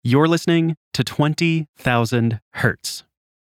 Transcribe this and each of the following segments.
You're listening to 20,000 Hertz.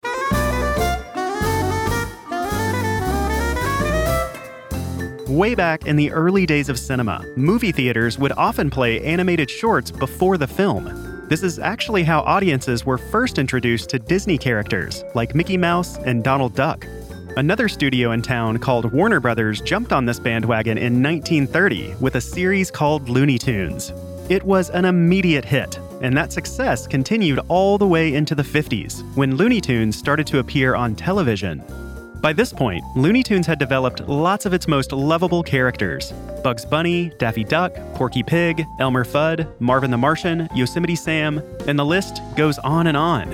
Way back in the early days of cinema, movie theaters would often play animated shorts before the film. This is actually how audiences were first introduced to Disney characters like Mickey Mouse and Donald Duck. Another studio in town called Warner Brothers jumped on this bandwagon in 1930 with a series called Looney Tunes. It was an immediate hit, and that success continued all the way into the 50s, when Looney Tunes started to appear on television. By this point, Looney Tunes had developed lots of its most lovable characters: Bugs Bunny, Daffy Duck, Porky Pig, Elmer Fudd, Marvin the Martian, Yosemite Sam, and the list goes on and on.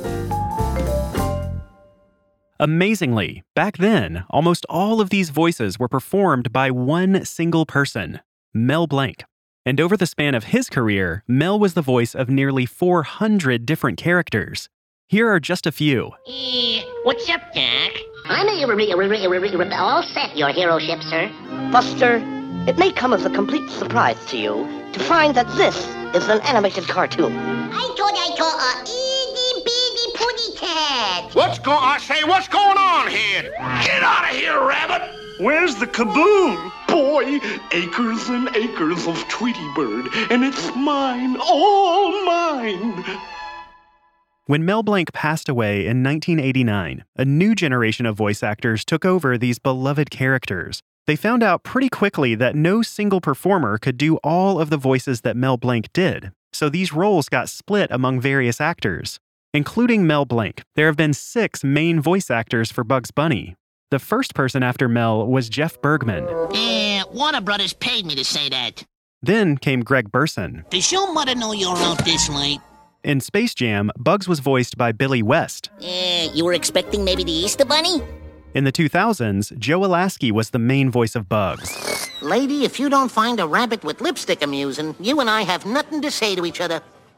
Amazingly, back then, almost all of these voices were performed by one single person, Mel Blanc. And over the span of his career, Mel was the voice of nearly 400 different characters. Here are just a few. What's up, Doc? I'm all set, your hero ship, sir. Buster, it may come as a complete surprise to you to find that this is an animated cartoon. I thought itty bitty putty cat. What's going on here? Get out of here, Rabbit! Where's the kaboom? Boy, acres and acres of Tweety Bird, and it's mine, all mine. When Mel Blanc passed away in 1989, a new generation of voice actors took over these beloved characters. They found out pretty quickly that no single performer could do all of the voices that Mel Blanc did, so these roles got split among various actors. Including Mel Blanc, there have been 6 main voice actors for Bugs Bunny. The first person after Mel was Jeff Bergman. Warner Brothers paid me to say that. Then came Greg Burson. Does your mother know you're out this late? In Space Jam, Bugs was voiced by Billy West. You were expecting maybe the Easter Bunny? In the 2000s, Joe Alasky was the main voice of Bugs. Lady, if you don't find a rabbit with lipstick amusing, you and I have nothing to say to each other.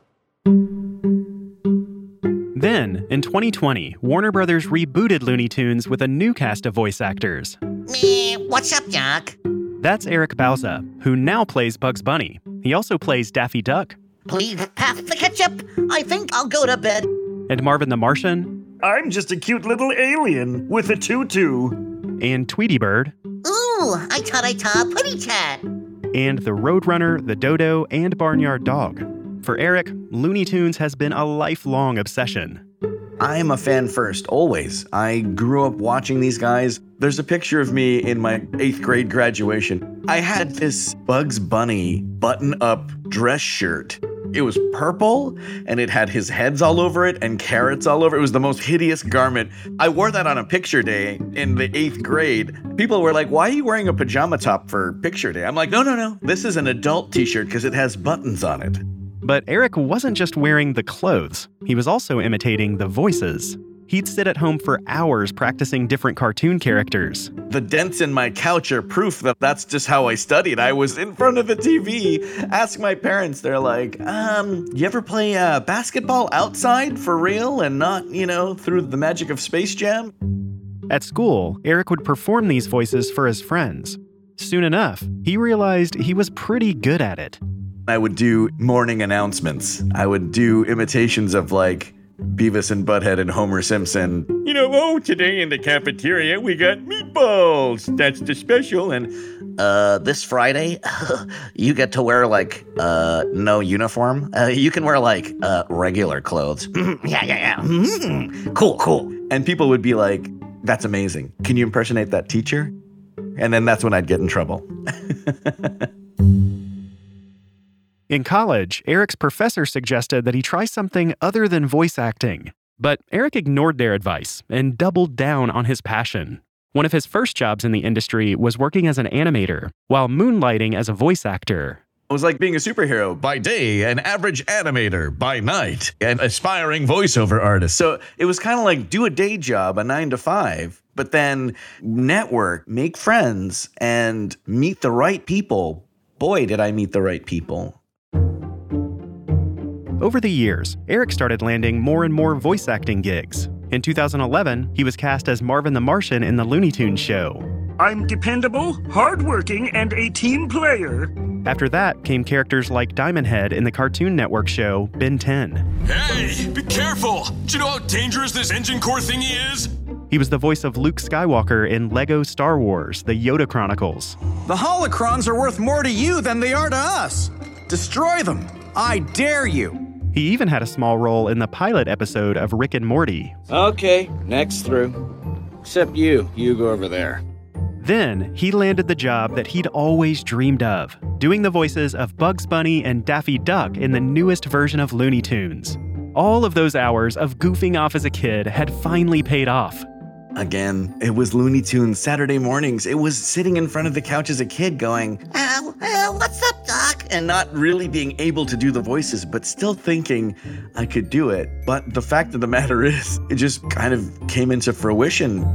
Then, in 2020, Warner Brothers rebooted Looney Tunes with a new cast of voice actors. What's up, Doc? That's Eric Bauza, who now plays Bugs Bunny. He also plays Daffy Duck. Please pass the ketchup. I think I'll go to bed. And Marvin the Martian. I'm just a cute little alien with a tutu. And Tweety Bird. Ooh, I thought putty cat. And the Roadrunner, the Dodo, and Barnyard Dog. For Eric, Looney Tunes has been a lifelong obsession. I'm a fan first, always. I grew up watching these guys. There's a picture of me in my 8th grade graduation. I had this Bugs Bunny button-up dress shirt. It was purple, and it had his heads all over it and carrots all over it. It was the most hideous garment. I wore that on a picture day in the 8th grade. People were like, why are you wearing a pajama top for picture day? I'm like, no. This is an adult t-shirt because it has buttons on it. But Eric wasn't just wearing the clothes. He was also imitating the voices. He'd sit at home for hours practicing different cartoon characters. The dents in my couch are proof that that's just how I studied. I was in front of the TV. Ask my parents. They're like, you ever play basketball outside for real and not, through the magic of Space Jam? At school, Eric would perform these voices for his friends. Soon enough, he realized he was pretty good at it. I would do morning announcements. I would do imitations of Beavis and Butthead and Homer Simpson. Today in the cafeteria we got meatballs. That's the special. And this Friday, you get to wear no uniform. You can wear regular clothes. Yeah. Cool. And people would be like, that's amazing. Can you impersonate that teacher? And then that's when I'd get in trouble. In college, Eric's professor suggested that he try something other than voice acting. But Eric ignored their advice and doubled down on his passion. One of his first jobs in the industry was working as an animator, while moonlighting as a voice actor. It was like being a superhero by day, an average animator by night, an aspiring voiceover artist. So it was kind of like do a day job, a 9 to 5, but then network, make friends, and meet the right people. Boy, did I meet the right people. Over the years, Eric started landing more and more voice acting gigs. In 2011, he was cast as Marvin the Martian in the Looney Tunes show. I'm dependable, hardworking, and a team player. After that came characters like Diamond Head in the Cartoon Network show Ben 10. Hey, be careful! Do you know how dangerous this engine core thingy is? He was the voice of Luke Skywalker in Lego Star Wars, The Yoda Chronicles. The holocrons are worth more to you than they are to us. Destroy them. I dare you. He even had a small role in the pilot episode of Rick and Morty. Okay, next through. Except you go over there. Then, he landed the job that he'd always dreamed of, doing the voices of Bugs Bunny and Daffy Duck in the newest version of Looney Tunes. All of those hours of goofing off as a kid had finally paid off. Again, it was Looney Tunes Saturday mornings. It was sitting in front of the couch as a kid going, what's up, Doc? And not really being able to do the voices, but still thinking I could do it. But the fact of the matter is, it just kind of came into fruition.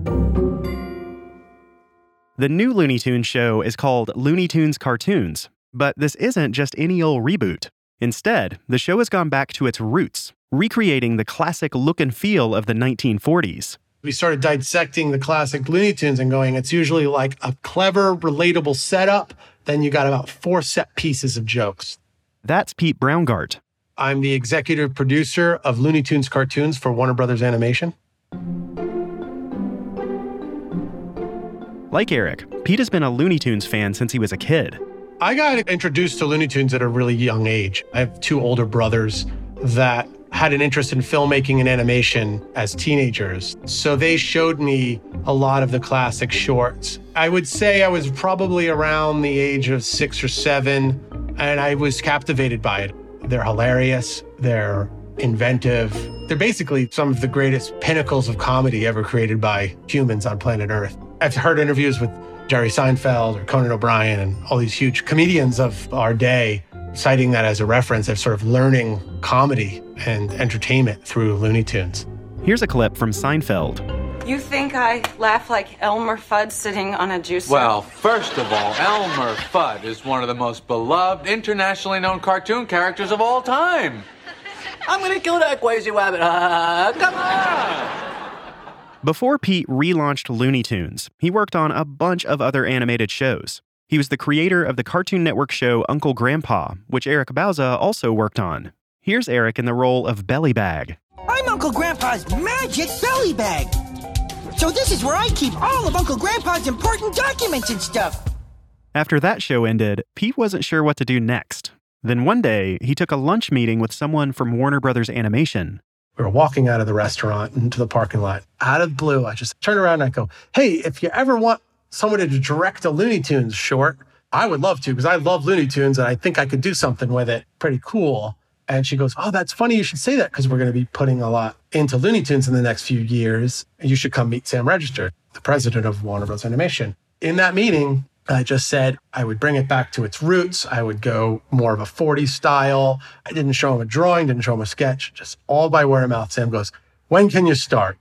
The new Looney Tunes show is called Looney Tunes Cartoons, but this isn't just any old reboot. Instead, the show has gone back to its roots, recreating the classic look and feel of the 1940s. We started dissecting the classic Looney Tunes and going, it's usually like a clever, relatable setup. Then you got about 4 set pieces of jokes. That's Pete Braungart. I'm the executive producer of Looney Tunes Cartoons for Warner Brothers Animation. Like Eric, Pete has been a Looney Tunes fan since he was a kid. I got introduced to Looney Tunes at a really young age. I have 2 older brothers that had an interest in filmmaking and animation as teenagers. So they showed me a lot of the classic shorts. I would say I was probably around the age of 6 or 7, and I was captivated by it. They're hilarious. They're inventive. They're basically some of the greatest pinnacles of comedy ever created by humans on planet Earth. I've heard interviews with Jerry Seinfeld or Conan O'Brien and all these huge comedians of our day citing that as a reference of sort of learning comedy and entertainment through Looney Tunes. Here's a clip from Seinfeld. You think I laugh like Elmer Fudd sitting on a juicer? Well, first of all, Elmer Fudd is one of the most beloved, internationally known cartoon characters of all time. I'm gonna kill that crazy rabbit. Come on! Before Pete relaunched Looney Tunes, he worked on a bunch of other animated shows. He was the creator of the Cartoon Network show Uncle Grandpa, which Eric Bauza also worked on. Here's Eric in the role of Belly Bag. I'm Uncle Grandpa's magic belly bag. So this is where I keep all of Uncle Grandpa's important documents and stuff. After that show ended, Pete wasn't sure what to do next. Then one day, he took a lunch meeting with someone from Warner Brothers Animation. We were walking out of the restaurant into the parking lot. Out of the blue, I just turned around and I go, hey, if you ever want someone to direct a Looney Tunes short, I would love to, because I love Looney Tunes and I think I could do something with it. Pretty cool. And she goes, oh, that's funny you should say that, because we're going to be putting a lot into Looney Tunes in the next few years. And you should come meet Sam Register, the president of Warner Bros. Animation. In that meeting, I just said I would bring it back to its roots. I would go more of a 40s style. I didn't show him a drawing, didn't show him a sketch, just all by word of mouth. Sam goes, when can you start?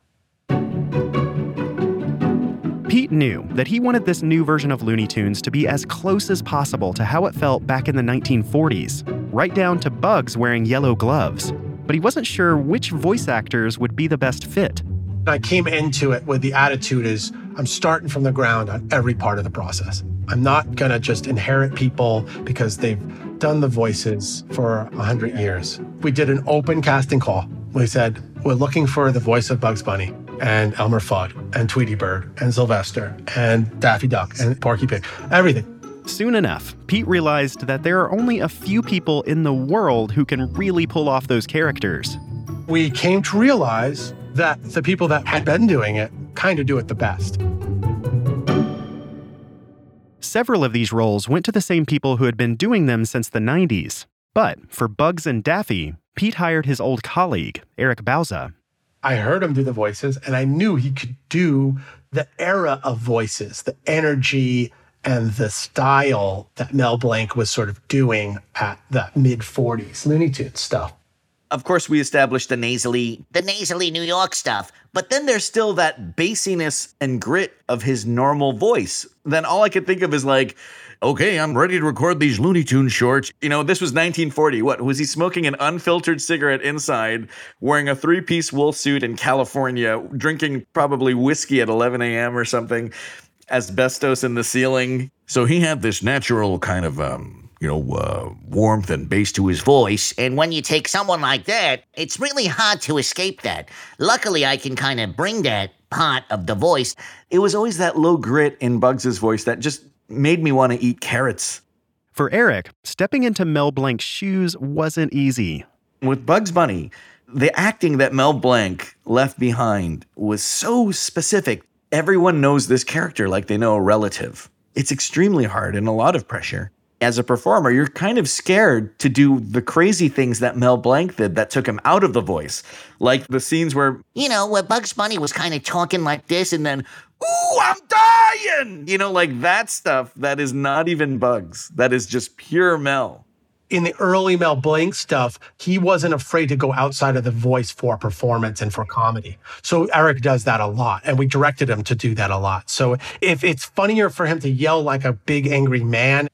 Pete knew that he wanted this new version of Looney Tunes to be as close as possible to how it felt back in the 1940s, right down to Bugs wearing yellow gloves. But he wasn't sure which voice actors would be the best fit. I came into it with the attitude is I'm starting from the ground on every part of the process. I'm not going to just inherit people because they've done the voices for 100 years. We did an open casting call. We said, we're looking for the voice of Bugs Bunny and Elmer Fudd and Tweety Bird and Sylvester and Daffy Duck and Porky Pig, everything. Soon enough, Pete realized that there are only a few people in the world who can really pull off those characters. We came to realize that the people that had been doing it kind of do it the best. Several of these roles went to the same people who had been doing them since the 90s. But for Bugs and Daffy, Pete hired his old colleague, Eric Bauza. I heard him do the voices, and I knew he could do the era of voices, the energy and the style that Mel Blanc was sort of doing at the mid-40s Looney Tunes stuff. Of course, we established the nasally New York stuff. but then there's still that bassiness and grit of his normal voice. Then all I could think of is like, okay, I'm ready to record these Looney Tunes shorts. You know, this was 1940. What, was he smoking an unfiltered cigarette inside, wearing a 3-piece wool suit in California, drinking probably whiskey at 11 a.m. or something, asbestos in the ceiling? So he had this natural kind of warmth and bass to his voice. And when you take someone like that, it's really hard to escape that. Luckily, I can kind of bring that part of the voice. It was always that low grit in Bugs' voice that just made me want to eat carrots. For Eric, stepping into Mel Blanc's shoes wasn't easy. With Bugs Bunny, the acting that Mel Blanc left behind was so specific. Everyone knows this character like they know a relative. It's extremely hard and a lot of pressure. As a performer, you're kind of scared to do the crazy things that Mel Blanc did that took him out of the voice. Like the scenes where Bugs Bunny was kind of talking like this and then, ooh, I'm dying! Like that stuff, that is not even Bugs. That is just pure Mel. In the early Mel Blanc stuff, he wasn't afraid to go outside of the voice for performance and for comedy. So Eric does that a lot, and we directed him to do that a lot. So if it's funnier for him to yell like a big angry man,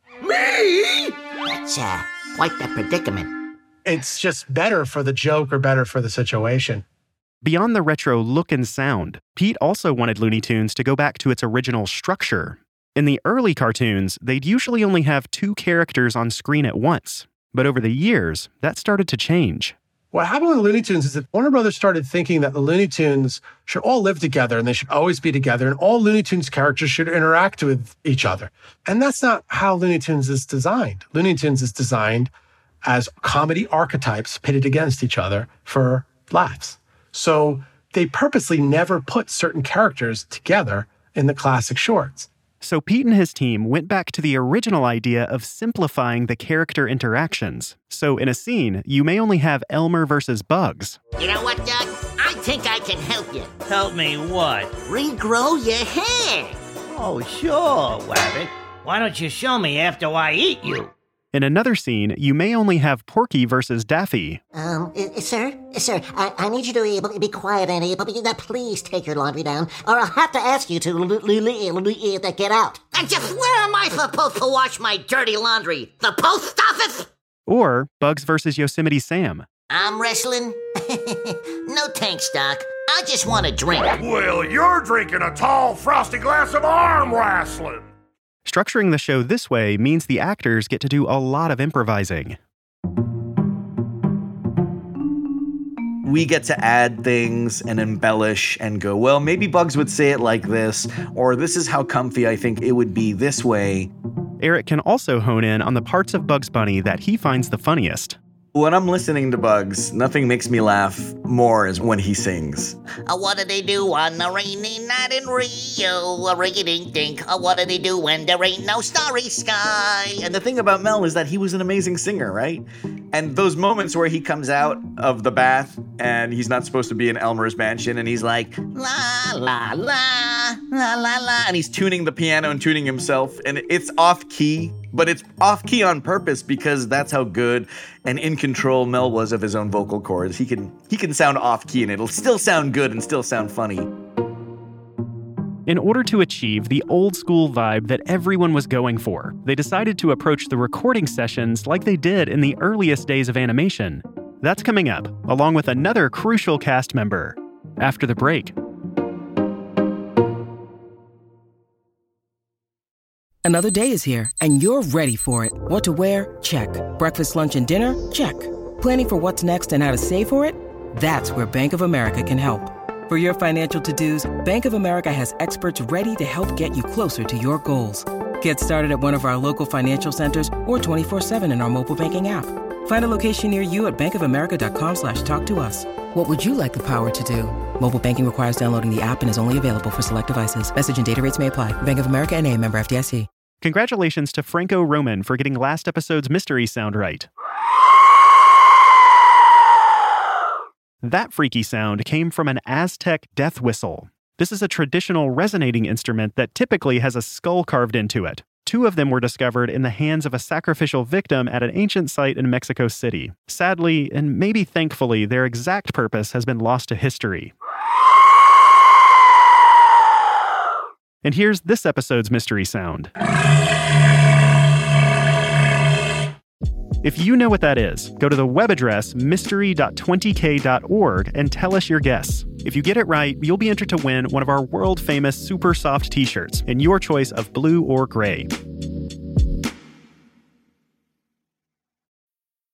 me? That's quite the predicament. It's just better for the joke or better for the situation. Beyond the retro look and sound, Pete also wanted Looney Tunes to go back to its original structure. In the early cartoons, they'd usually only have 2 characters on screen at once. But over the years, that started to change. What happened with Looney Tunes is that Warner Brothers started thinking that the Looney Tunes should all live together and they should always be together and all Looney Tunes characters should interact with each other. And that's not how Looney Tunes is designed. Looney Tunes is designed as comedy archetypes pitted against each other for laughs. So they purposely never put certain characters together in the classic shorts. So Pete and his team went back to the original idea of simplifying the character interactions. So in a scene, you may only have Elmer versus Bugs. You know what, Doug? I think I can help you. Help me what? Regrow your hair. Oh, sure, Wabbit. Why don't you show me after I eat you? In another scene, you may only have Porky versus Daffy. Sir, I need you to be quiet and please take your laundry down, or I'll have to ask you to get out. And just where am I supposed to wash my dirty laundry? The post office? Or Bugs versus Yosemite Sam. I'm wrestling? No thanks, Doc. I just want a drink. Well, you're drinking a tall, frosty glass of arm wrestling. Structuring the show this way means the actors get to do a lot of improvising. We get to add things and embellish and go, well, maybe Bugs would say it like this, or this is how comfy I think it would be this way. Eric can also hone in on the parts of Bugs Bunny that he finds the funniest. When I'm listening to Bugs, nothing makes me laugh more is when he sings. What do they do on a rainy night in Rio? A ring-a-ding-dink. What do they do when there ain't no starry sky? And the thing about Mel is that he was an amazing singer, right? And those moments where he comes out of the bath and he's not supposed to be in Elmer's mansion and he's like, la, la, la, la, la, la, and he's tuning the piano and tuning himself, and it's off key, but it's off key on purpose because that's how good and in control Mel was of his own vocal cords. He can sound off key and it'll still sound good and still sound funny. In order to achieve the old school vibe that everyone was going for, they decided to approach the recording sessions like they did in the earliest days of animation. That's coming up, along with another crucial cast member, after the break. Another day is here, and you're ready for it. What to wear? Check. Breakfast, lunch, and dinner? Check. Planning for what's next and how to save for it? That's where Bank of America can help. For your financial to-dos, Bank of America has experts ready to help get you closer to your goals. Get started at one of our local financial centers or 24/7 in our mobile banking app. Find a location near you at bankofamerica.com/talktous. What would you like the power to do? Mobile banking requires downloading the app and is only available for select devices. Message and data rates may apply. Bank of America N.A., member FDIC. Congratulations to Franco Roman for getting last episode's mystery sound right. That freaky sound came from an Aztec death whistle. This is a traditional resonating instrument that typically has a skull carved into it. 2 of them were discovered in the hands of a sacrificial victim at an ancient site in Mexico City. Sadly, and maybe thankfully, their exact purpose has been lost to history. And here's this episode's mystery sound. If you know what that is, go to the web address mystery.20k.org and tell us your guess. If you get it right, you'll be entered to win one of our world-famous Super Soft t-shirts in your choice of blue or gray.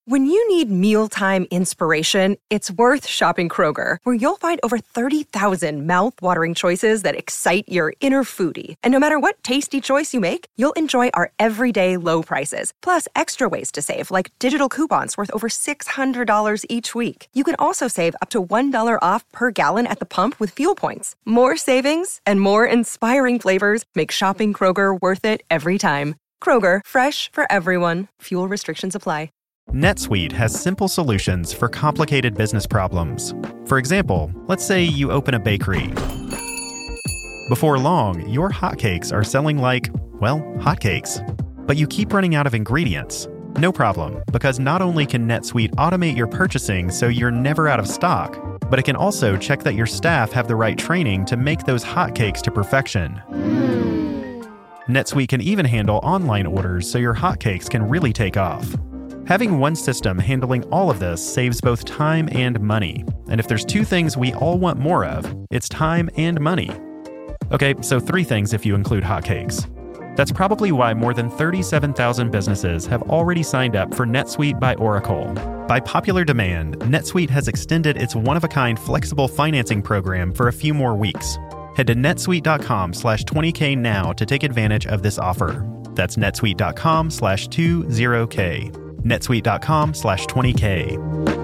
When you need mealtime inspiration, it's worth shopping Kroger, where you'll find over 30,000 mouth-watering choices that excite your inner foodie. And no matter what tasty choice you make, you'll enjoy our everyday low prices, plus extra ways to save, like digital coupons worth over $600 each week. You can also save up to $1 off per gallon at the pump with fuel points. More savings and more inspiring flavors make shopping Kroger worth it every time. Kroger, fresh for everyone. Fuel restrictions apply. NetSuite has simple solutions for complicated business problems. For example, let's say you open a bakery. Before long, your hotcakes are selling like, well, hotcakes. But you keep running out of ingredients. No problem, because not only can NetSuite automate your purchasing so you're never out of stock, but it can also check that your staff have the right training to make those hotcakes to perfection. NetSuite can even handle online orders so your hotcakes can really take off. Having one system handling all of this saves both time and money. And if there's two things we all want more of, it's time and money. Okay, so 3 things if you include hotcakes. That's probably why more than 37,000 businesses have already signed up for NetSuite by Oracle. By popular demand, NetSuite has extended its one-of-a-kind flexible financing program for a few more weeks. Head to netsuite.com/20K now to take advantage of this offer. That's netsuite.com/20K. netsuite.com/20K.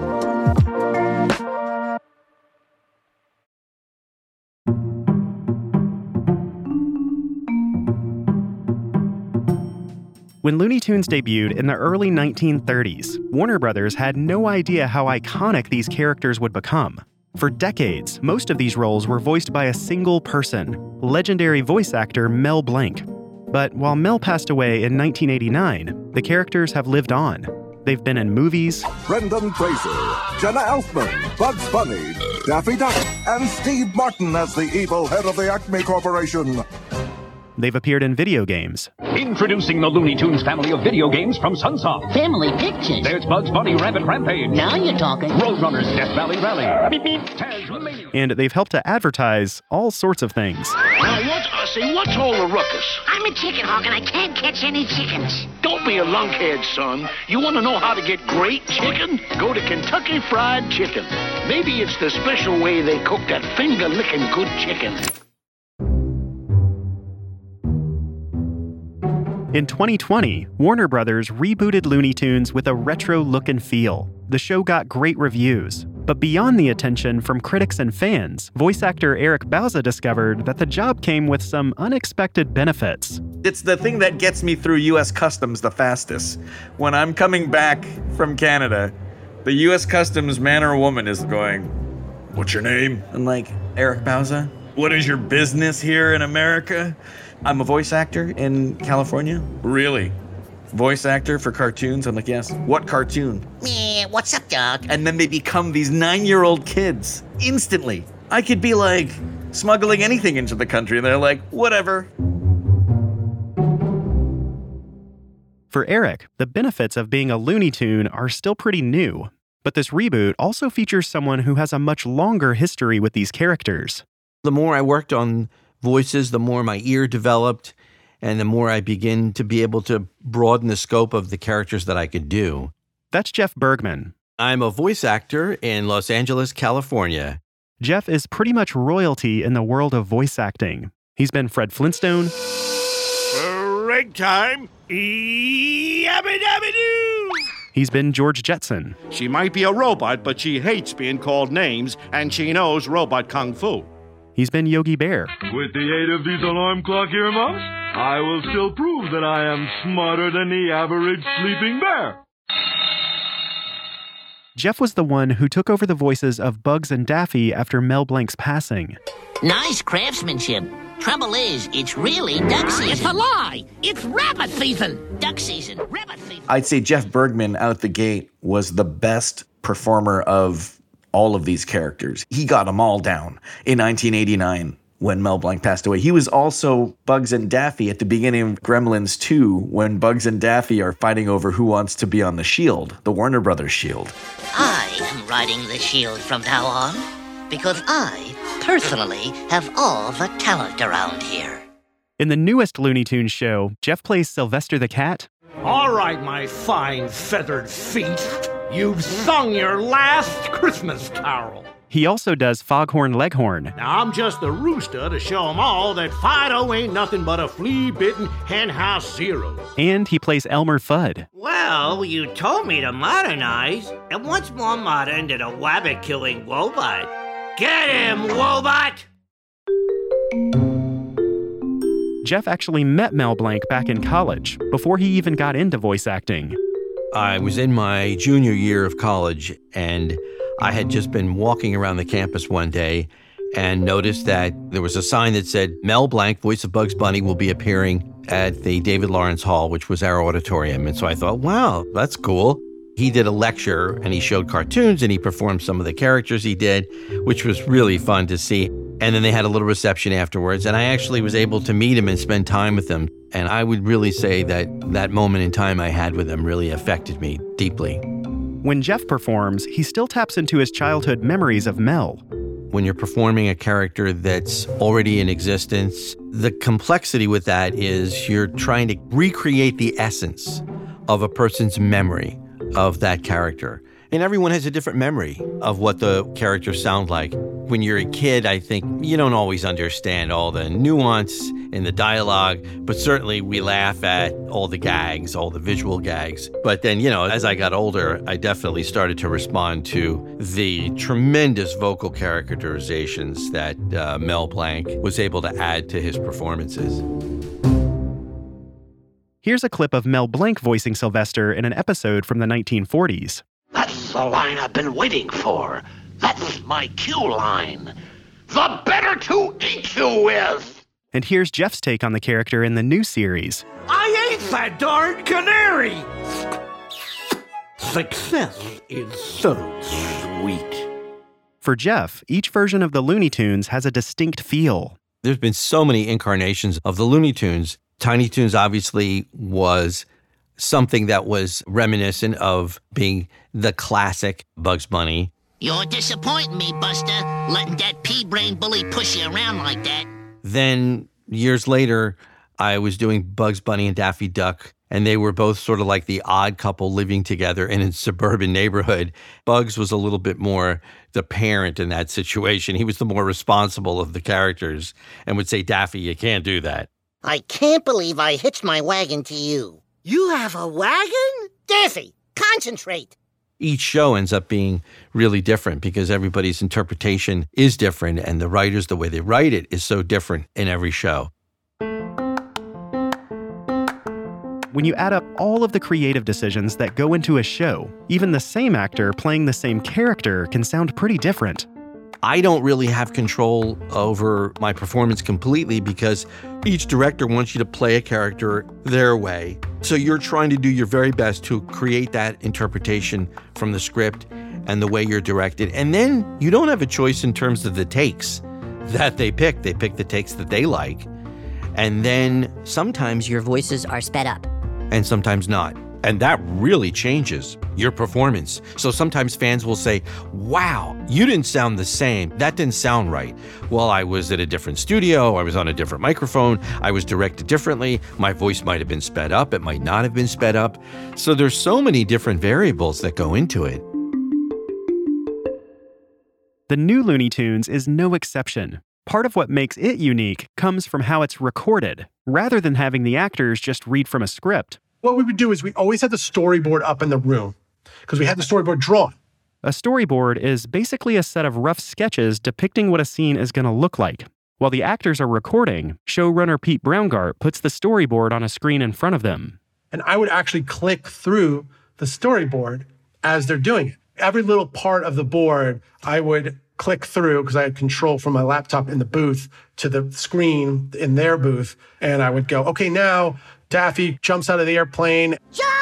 When Looney Tunes debuted in the early 1930s, Warner Brothers had no idea how iconic these characters would become. For decades, most of these roles were voiced by a single person, legendary voice actor Mel Blanc. But while Mel passed away in 1989, the characters have lived on. They've been in movies, Brendan Fraser, Jenna Elfman, Bugs Bunny, Daffy Duck, and Steve Martin as the evil head of the Acme Corporation. They've appeared in video games. Introducing the Looney Tunes family of video games from Sunsoft. Family Pictures. There's Bugs Bunny Rabbit Rampage. Now you're talking. Roadrunners Death Valley Rally. Beep, beep. And they've helped to advertise all sorts of things. Now what's all the ruckus? I'm a chicken hawk and I can't catch any chickens. Don't be a lunkhead, son. You want to know how to get great chicken? Go to Kentucky Fried Chicken. Maybe it's the special way they cook that finger-licking good chicken. In 2020, Warner Brothers rebooted Looney Tunes with a retro look and feel. The show got great reviews. But beyond the attention from critics and fans, voice actor Eric Bauza discovered that the job came with some unexpected benefits. It's the thing that gets me through U.S. Customs the fastest. When I'm coming back from Canada, the U.S. Customs man or woman is going, "What's your name?" I'm like, "Eric Bauza." "What is your business here in America?" "I'm a voice actor in California." "Really? Voice actor for cartoons?" I'm like, "Yes." "What cartoon?" What's up, dog? And then they become these 9-year-old kids instantly. I could be like smuggling anything into the country and they're like, "Whatever." For Eric, the benefits of being a Looney Tune are still pretty new. But this reboot also features someone who has a much longer history with these characters. The more I worked on voices, the more my ear developed, and the more I begin to be able to broaden the scope of the characters that I could do. That's Jeff Bergman. I'm a voice actor in Los Angeles, California. Jeff is pretty much royalty in the world of voice acting. He's been Fred Flintstone. Ragtime. Yabba-dabba-doo. He's been George Jetson. She might be a robot, but she hates being called names, and she knows robot kung fu. He's been Yogi Bear. With the aid of these alarm clock earmuffs, I will still prove that I am smarter than the average sleeping bear. Jeff was the one who took over the voices of Bugs and Daffy after Mel Blanc's passing. Nice craftsmanship. Trouble is, it's really duck season. It's a lie. It's rabbit season. Duck season. Rabbit season. I'd say Jeff Bergman out the gate was the best performer of all of these characters. He got them all down in 1989 when Mel Blanc passed away. He was also Bugs and Daffy at the beginning of Gremlins 2 when Bugs and Daffy are fighting over who wants to be on the Shield, the Warner Brothers Shield. I am riding the Shield from now on because I personally have all the talent around here. In the newest Looney Tunes show, Jeff plays Sylvester the Cat. All right, my fine feathered feet. You've sung your last Christmas carol. He also does Foghorn Leghorn. Now, I'm just the rooster to show 'em all that Fido ain't nothing but a flea-bitten henhouse zero. And he plays Elmer Fudd. Well, you told me to modernize. And what's more modern than a wabbit-killing Wobot? Get him, Wobot! Jeff actually met Mel Blanc back in college, before he even got into voice acting. I was in my junior year of college, and I had just been walking around the campus one day and noticed that there was a sign that said, Mel Blanc, voice of Bugs Bunny, will be appearing at the David Lawrence Hall, which was our auditorium. And so I thought, wow, that's cool. He did a lecture, and he showed cartoons, and he performed some of the characters he did, which was really fun to see. And then they had a little reception afterwards, and I actually was able to meet him and spend time with him. And I would really say that that moment in time I had with him really affected me deeply. When Jeff performs, he still taps into his childhood memories of Mel. When you're performing a character that's already in existence, the complexity with that is you're trying to recreate the essence of a person's memory of that character. And everyone has a different memory of what the characters sound like. When you're a kid, I think you don't always understand all the nuance in the dialogue, but certainly we laugh at all the gags, all the visual gags. But then, as I got older, I definitely started to respond to the tremendous vocal characterizations that Mel Blanc was able to add to his performances. Here's a clip of Mel Blanc voicing Sylvester in an episode from the 1940s. That's the line I've been waiting for. That's my cue line. The better to eat you with. And here's Jeff's take on the character in the new series. I ate that darn canary! Success is so sweet. For Jeff, each version of the Looney Tunes has a distinct feel. There's been so many incarnations of the Looney Tunes. Tiny Toons obviously was something that was reminiscent of being the classic Bugs Bunny. You're disappointing me, Buster, letting that pea-brain bully push you around like that. Then, years later, I was doing Bugs Bunny and Daffy Duck, and they were both sort of like the odd couple living together in a suburban neighborhood. Bugs was a little bit more the parent in that situation. He was the more responsible of the characters and would say, Daffy, you can't do that. I can't believe I hitched my wagon to you. You have a wagon? Daffy, concentrate. Each show ends up being really different because everybody's interpretation is different, and the writers, the way they write it, is so different in every show. When you add up all of the creative decisions that go into a show, even the same actor playing the same character can sound pretty different. I don't really have control over my performance completely because each director wants you to play a character their way. So you're trying to do your very best to create that interpretation from the script and the way you're directed. And then you don't have a choice in terms of the takes that they pick. They pick the takes that they like. And then sometimes your voices are sped up. And sometimes not. And that really changes your performance. So sometimes fans will say, wow, you didn't sound the same. That didn't sound right. Well, I was at a different studio. I was on a different microphone. I was directed differently. My voice might have been sped up. It might not have been sped up. So there's so many different variables that go into it. The new Looney Tunes is no exception. Part of what makes it unique comes from how it's recorded, rather than having the actors just read from a script. What we would do is we always had the storyboard up in the room because we had the storyboard drawn. A storyboard is basically a set of rough sketches depicting what a scene is going to look like. While the actors are recording, showrunner Pete Braungart puts the storyboard on a screen in front of them. And I would actually click through the storyboard as they're doing it. Every little part of the board, I would click through because I had control from my laptop in the booth to the screen in their booth. And I would go, okay, now Daffy jumps out of the airplane.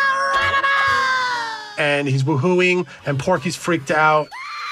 And he's woohooing, and Porky's freaked out.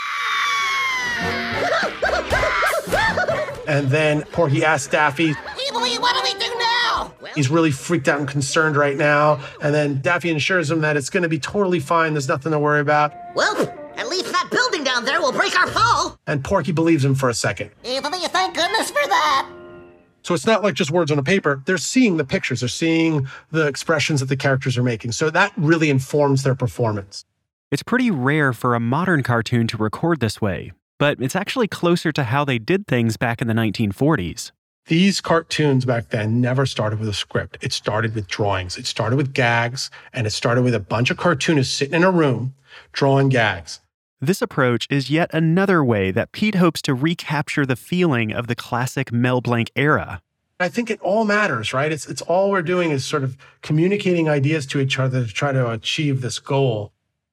And then Porky asks Daffy, What do we do now? He's really freaked out and concerned right now. And then Daffy assures him that it's going to be totally fine. There's nothing to worry about. Well, at least that building down there will break our fall. And Porky believes him for a second. Thank goodness for that. So it's not like just words on a paper. They're seeing the pictures. They're seeing the expressions that the characters are making. So that really informs their performance. It's pretty rare for a modern cartoon to record this way, but it's actually closer to how they did things back in the 1940s. These cartoons back then never started with a script. It started with drawings. It started with gags, and it started with a bunch of cartoonists sitting in a room drawing gags. This approach is yet another way that Pete hopes to recapture the feeling of the classic Mel Blanc era. I think it all matters, right? It's all we're doing is sort of communicating ideas to each other to try to achieve this goal.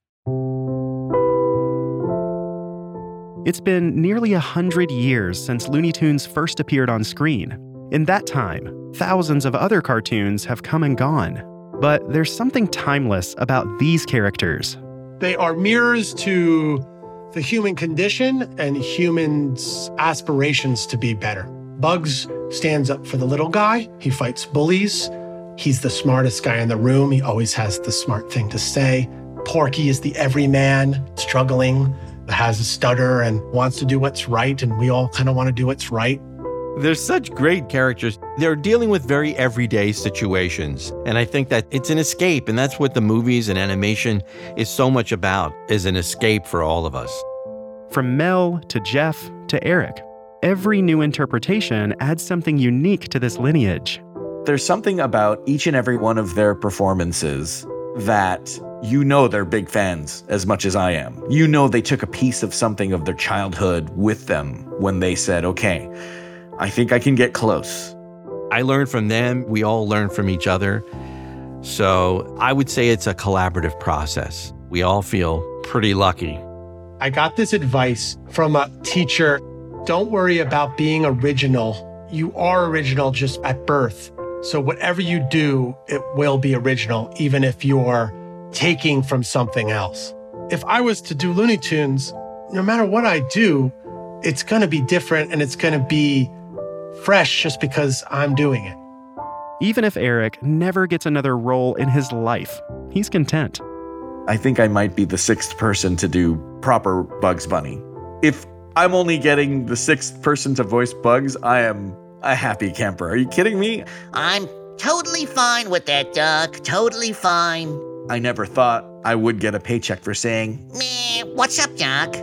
It's been nearly 100 years since Looney Tunes first appeared on screen. In that time, thousands of other cartoons have come and gone. But there's something timeless about these characters. They are mirrors to the human condition and humans' aspirations to be better. Bugs stands up for the little guy. He fights bullies. He's the smartest guy in the room. He always has the smart thing to say. Porky is the everyman, struggling, has a stutter and wants to do what's right, and we all kind of want to do what's right. They're such great characters. They're dealing with very everyday situations. And I think that it's an escape, and that's what the movies and animation is so much about, is an escape for all of us. From Mel to Jeff to Eric, every new interpretation adds something unique to this lineage. There's something about each and every one of their performances that you know they're big fans as much as I am. You know they took a piece of something of their childhood with them when they said, okay, I think I can get close. I learned from them. We all learn from each other. So I would say it's a collaborative process. We all feel pretty lucky. I got this advice from a teacher. Don't worry about being original. You are original just at birth. So whatever you do, it will be original, even if you're taking from something else. If I was to do Looney Tunes, no matter what I do, it's going to be different and it's going to be fresh just because I'm doing it. Even if Eric never gets another role in his life, he's content. I think I might be the sixth person to do proper Bugs Bunny. If I'm only getting the sixth person to voice Bugs, I am a happy camper. Are you kidding me? I'm totally fine with that, Doc. Totally fine. I never thought I would get a paycheck for saying, meh, what's up, Doc?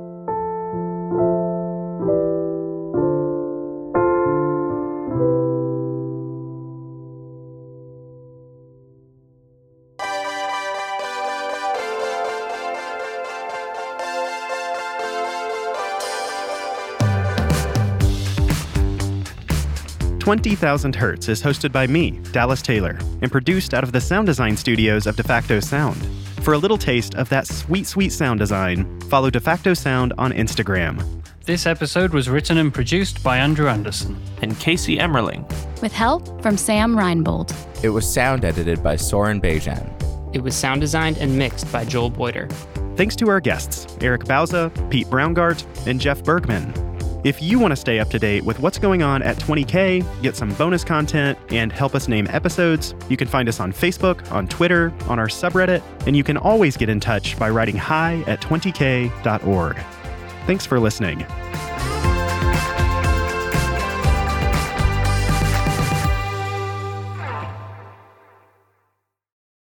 "20,000 Hertz" is hosted by me, Dallas Taylor, and produced out of the sound design studios of DeFacto Sound. For a little taste of that sweet, sweet sound design, follow DeFacto Sound on Instagram. This episode was written and produced by Andrew Anderson and Casey Emmerling, with help from Sam Reinbold. It was sound edited by Soren Bejan. It was sound designed and mixed by Joel Boyder. Thanks to our guests, Eric Bauza, Pete Braungart, and Jeff Bergman. If you want to stay up to date with what's going on at 20K, get some bonus content, and help us name episodes, you can find us on Facebook, on Twitter, on our subreddit, and you can always get in touch by writing hi@20k.org. Thanks for listening.